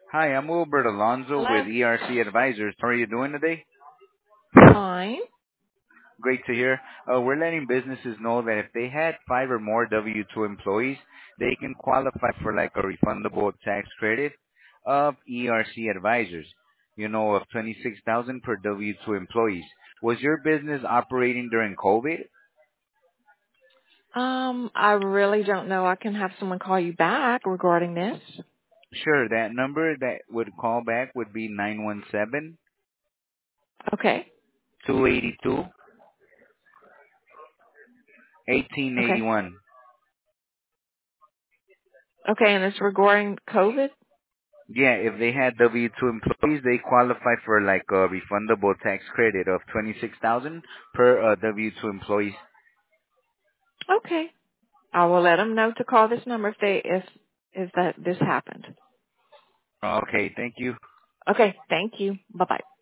Hi, I'm Wilbert Alonzo Hello. with ERC Advisors. How are you doing today? Fine. Great to hear. We're letting businesses know that if they had five or more W-2 employees, they can qualify for like a refundable tax credit of ERC Advisors, of 26,000 per W-2 employees. Was your business operating during COVID? I really don't know. I can have someone call you back regarding this. Sure, that number that would call back would be 917 Okay. 282 Okay. 1881. Okay, and it's regarding COVID? Yeah, if they had W-2 employees, they qualify for like a refundable tax credit of 26,000 per W-2 employees. Okay. I will let them know to call this number if that this happened. Okay, thank you. Okay. Thank you. Bye bye.